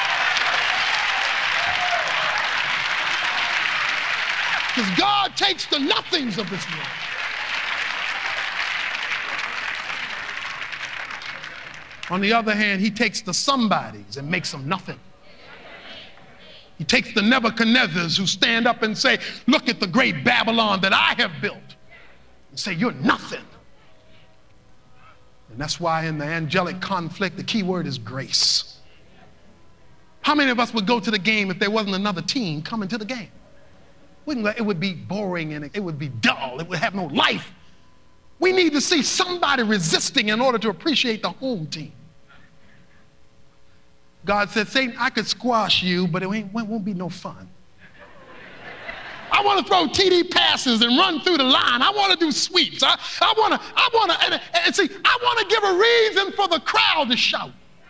Because God takes the nothings of this world. On the other hand, he takes the somebodies and makes them nothing. He takes the Nebuchadnezzars who stand up and say, look at the great Babylon that I have built, and say, you're nothing. And that's why in the angelic conflict, the key word is grace. How many of us would go to the game if there wasn't another team coming to the game? It would be boring and it would be dull. It would have no life. We need to see somebody resisting in order to appreciate the home team. God said, Satan, I could squash you, but it, ain't, it won't be no fun. I want to throw T D passes and run through the line. I want to do sweeps. I, I want to, I want to, and, and see, I want to give a reason for the crowd to shout.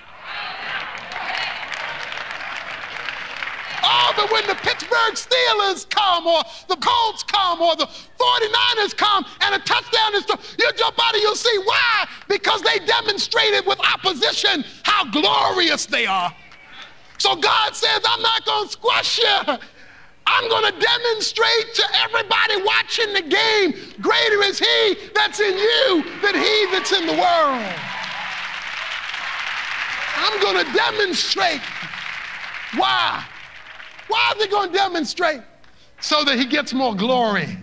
Oh, but when the Pittsburgh Steelers come, or the Colts come, or the forty-niners come, and a touchdown is thrown, you jump out and you'll see why. Because they demonstrated with opposition how glorious they are. So God says, I'm not going to squash you. I'm going to demonstrate to everybody watching the game, greater is he that's in you than he that's in the world. I'm going to demonstrate. Why? Why is he going to demonstrate? So that he gets more glory.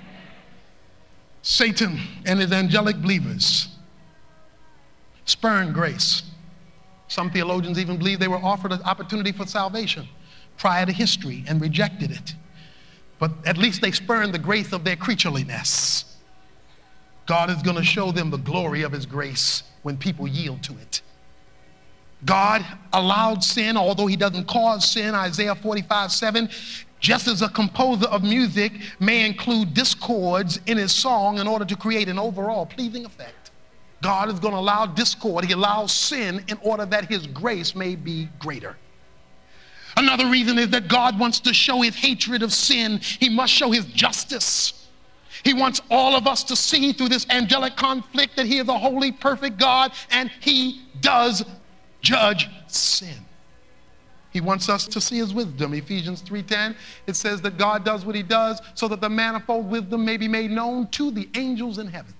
Satan and his angelic believers spurn grace. Some theologians even believe they were offered an opportunity for salvation prior to history and rejected it. But at least they spurned the grace of their creatureliness. God is going to show them the glory of his grace when people yield to it. God allowed sin, although he doesn't cause sin, Isaiah forty-five seven, just as a composer of music may include discords in his song in order to create an overall pleasing effect. God is going to allow discord. He allows sin in order that his grace may be greater. Another reason is that God wants to show his hatred of sin. He must show his justice. He wants all of us to see through this angelic conflict that he is a holy, perfect God, and he does judge sin. He wants us to see his wisdom. Ephesians three ten, it says that God does what he does so that the manifold wisdom may be made known to the angels in heaven.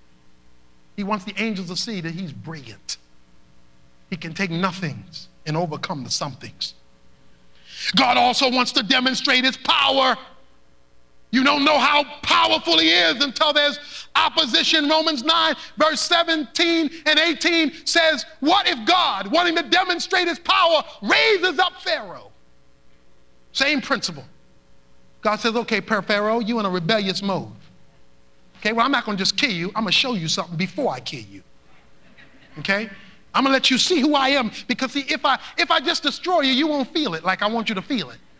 He wants the angels to see that he's brilliant. He can take nothings and overcome the somethings. God also wants to demonstrate his power. You don't know how powerful he is until there's opposition. Romans nine, verse seventeen and eighteen says, what if God, wanting to demonstrate his power, raises up Pharaoh? Same principle. God says, okay, Pharaoh, you in a rebellious mode. Okay, well, I'm not going to just kill you. I'm going to show you something before I kill you. Okay? I'm going to let you see who I am, because see, if I, if I just destroy you, you won't feel it like I want you to feel it.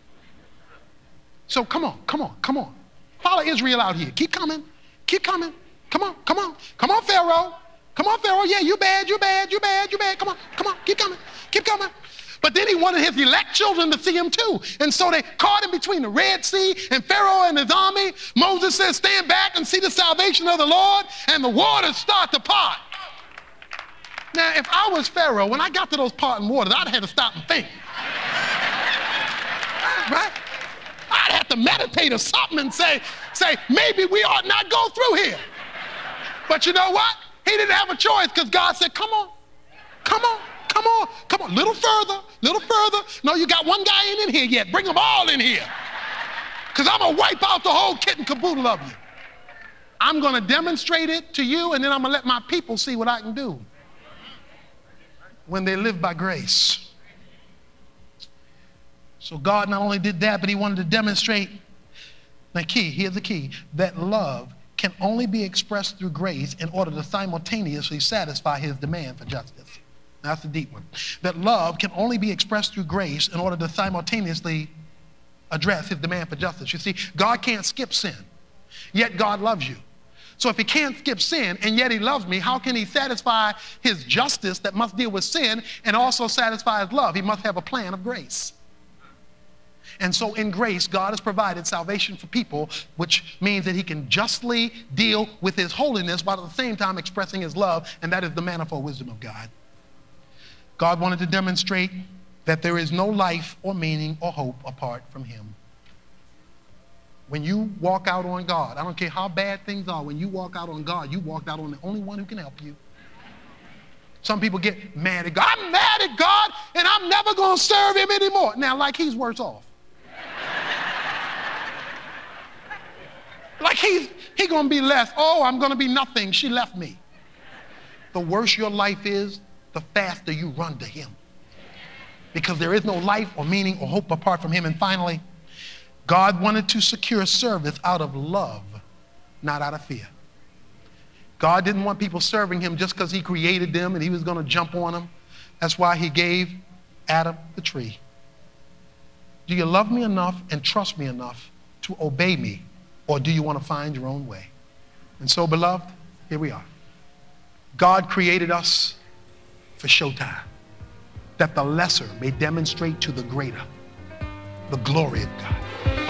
So come on, come on, come on. Follow Israel out here. Keep coming. Keep coming. Come on, come on. Come on, Pharaoh. Come on, Pharaoh. Yeah, you bad, you bad, you bad, you bad. Come on, come on. Keep coming. Keep coming. But then he wanted his elect children to see him too. And so they caught him between the Red Sea and Pharaoh and his army. Moses says, stand back and see the salvation of the Lord. And the waters start to part. Now, if I was Pharaoh, when I got to those parting waters, I'd have to stop and think. Right? I'd have to meditate or something and say, say, maybe we ought not go through here. But you know what? He didn't have a choice, because God said, come on, come on, come on, come on, little further, little further. No, you got one guy ain't in here yet. Bring them all in here, because I'm going to wipe out the whole kit and caboodle of you. I'm going to demonstrate it to you, and then I'm going to let my people see what I can do when they live by grace. So God not only did that, but he wanted to demonstrate the key, here's the key, that love can only be expressed through grace in order to simultaneously satisfy his demand for justice. Now, that's the deep one. That love can only be expressed through grace in order to simultaneously address his demand for justice. You see, God can't skip sin, yet God loves you. So if he can't skip sin and yet he loves me, how can he satisfy his justice that must deal with sin and also satisfy his love? He must have a plan of grace. And so in grace, God has provided salvation for people, which means that he can justly deal with his holiness while at the same time expressing his love, and that is the manifold wisdom of God. God wanted to demonstrate that there is no life or meaning or hope apart from him. When you walk out on God, I don't care how bad things are, when you walk out on God, you walked out on the only one who can help you. Some people get mad at God. I'm mad at God, and I'm never going to serve him anymore. Now, like he's worse off. Like he's he going to be less. Oh, I'm going to be nothing. She left me. The worse your life is, the faster you run to him. Because there is no life or meaning or hope apart from him. And finally, God wanted to secure service out of love, not out of fear. God didn't want people serving him just because he created them and he was going to jump on them. That's why he gave Adam the tree. Do you love me enough and trust me enough to obey me, or do you want to find your own way? And so, beloved, here we are. God created us for showtime, that the lesser may demonstrate to the greater the glory of God.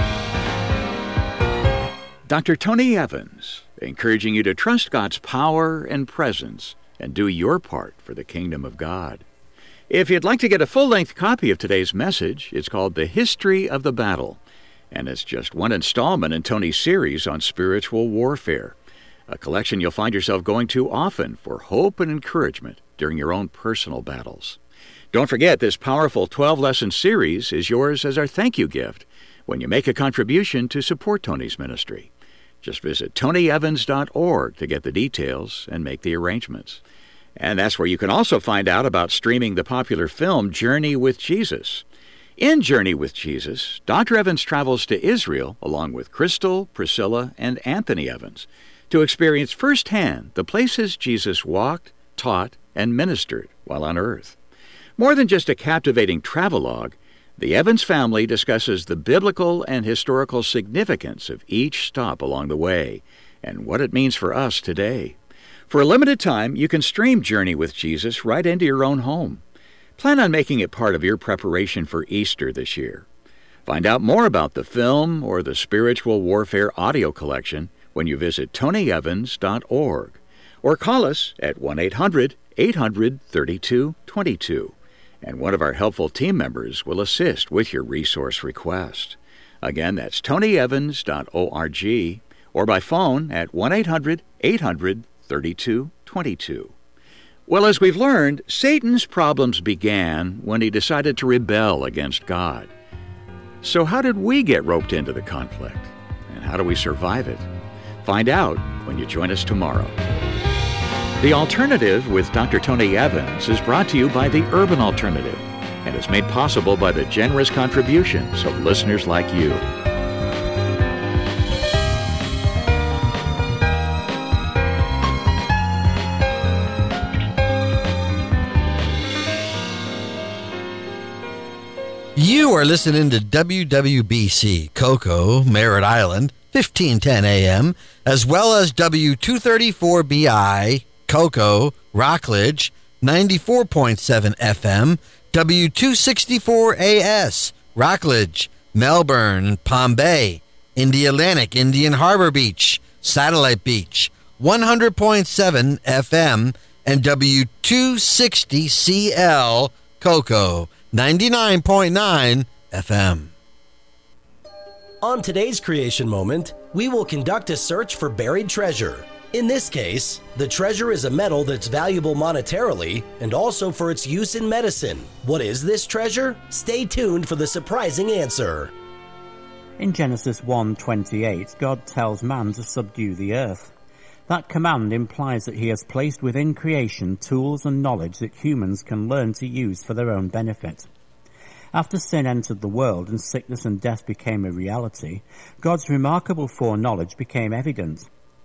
Doctor Tony Evans, encouraging you to trust God's power and presence and do your part for the kingdom of God. If you'd like to get a full-length copy of today's message, it's called The History of the Battle, and it's just one installment in Tony's series on spiritual warfare, a collection you'll find yourself going to often for hope and encouragement during your own personal battles. Don't forget, this powerful twelve-lesson series is yours as our thank you gift when you make a contribution to support Tony's ministry. Just visit tony evans dot org to get the details and make the arrangements. And that's where you can also find out about streaming the popular film Journey with Jesus. In Journey with Jesus, Doctor Evans travels to Israel along with Crystal, Priscilla, and Anthony Evans to experience firsthand the places Jesus walked, taught, and ministered while on earth. More than just a captivating travelogue, the Evans family discusses the biblical and historical significance of each stop along the way and what it means for us today. For a limited time, you can stream Journey with Jesus right into your own home. Plan on making it part of your preparation for Easter this year. Find out more about the film or the Spiritual Warfare audio collection when you visit tony evans dot org or call us at one eight hundred eight hundred thirty-two twenty-two. And one of our helpful team members will assist with your resource request. Again, that's tony evans dot org or by phone at one eight hundred eight hundred thirty-two twenty-two. Well, as we've learned, Satan's problems began when he decided to rebel against God. So how did we get roped into the conflict? And how do we survive it? Find out when you join us tomorrow. The Alternative with Doctor Tony Evans is brought to you by the Urban Alternative and is made possible by the generous contributions of listeners like you. You are listening to W W B C, Cocoa, Merritt Island, fifteen ten A M, as well as W two thirty-four B I, Cocoa, Rockledge, ninety-four point seven F M, W two sixty-four A S, Rockledge, Melbourne, Palm Bay, Indialantic, Indian Harbor Beach, Satellite Beach, one hundred point seven F M, and W two sixty C L, Cocoa, ninety-nine point nine F M. On today's Creation Moment, we will conduct a search for buried treasure. In this case, the treasure is a metal that's valuable monetarily and also for its use in medicine. What is this treasure? Stay tuned for the surprising answer. In Genesis one twenty-eight, God tells man to subdue the earth. That command implies that he has placed within creation tools and knowledge that humans can learn to use for their own benefit. After sin entered the world and sickness and death became a reality, God's remarkable foreknowledge became evident.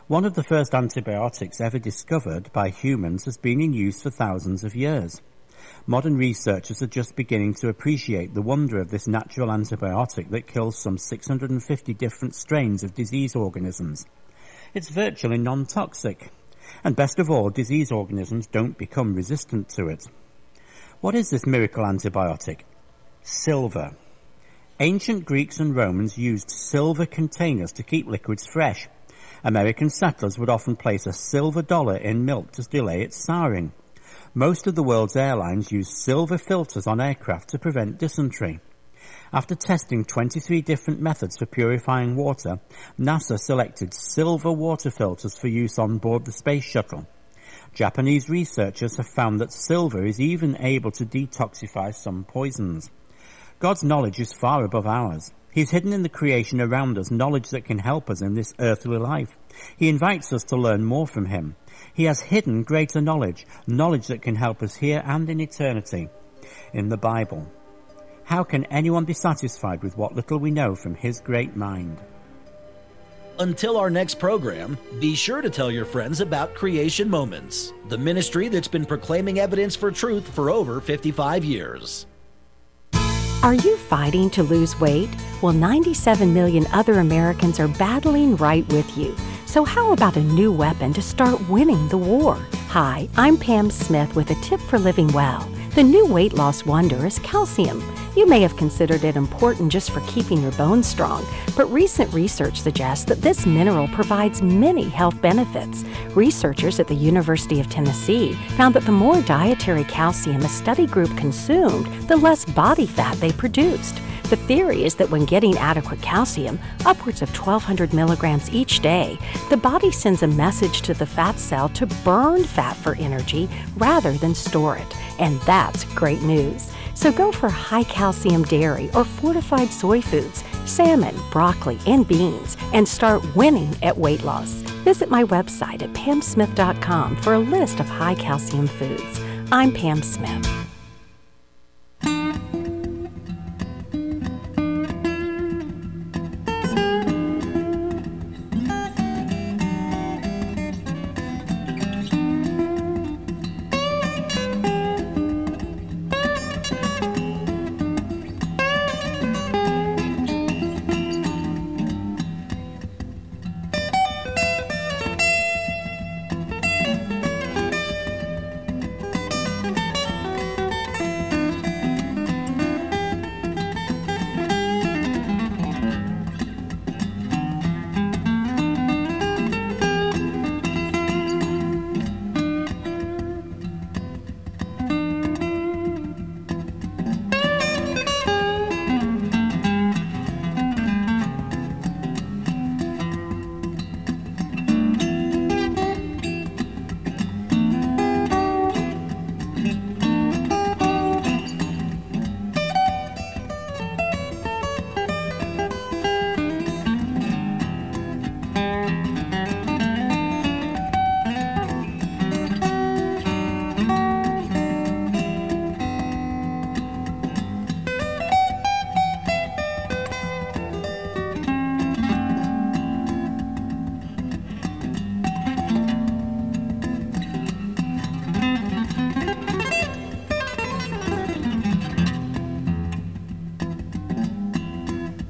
One of the first antibiotics ever discovered by humans has been in use for thousands of years. Modern researchers are just beginning to appreciate the wonder of this natural antibiotic that kills some six hundred fifty different strains of disease organisms. It's virtually non-toxic. And best of all, disease organisms don't become resistant to it. What is this miracle antibiotic? Silver. Ancient Greeks and Romans used silver containers to keep liquids fresh. American settlers would often place a silver dollar in milk to delay its souring. Most of the world's airlines use silver filters on aircraft to prevent dysentery. After testing twenty-three different methods for purifying water, NASA selected silver water filters for use on board the space shuttle. Japanese researchers have found that silver is even able to detoxify some poisons. God's knowledge is far above ours. He's hidden in the creation around us knowledge that can help us in this earthly life. He invites us to learn more from him. He has hidden greater knowledge, knowledge that can help us here and in eternity, in the Bible. How can anyone be satisfied with what little we know from his great mind? Until our next program, be sure to tell your friends about Creation Moments, the ministry that's been proclaiming evidence for truth for over fifty-five years. Are you fighting to lose weight? Well, ninety-seven million other Americans are battling right with you. So how about a new weapon to start winning the war? Hi, I'm Pam Smith with a tip for living well. The new weight loss wonder is calcium. You may have considered it important just for keeping your bones strong, but recent research suggests that this mineral provides many health benefits. Researchers at the University of Tennessee found that the more dietary calcium a study group consumed, the less body fat they produced. The theory is that when getting adequate calcium, upwards of twelve hundred milligrams each day, the body sends a message to the fat cell to burn fat for energy rather than store it. And that's great news. So go for high-calcium dairy or fortified soy foods, salmon, broccoli, and beans, and start winning at weight loss. Visit my website at pam smith dot com for a list of high-calcium foods. I'm Pam Smith.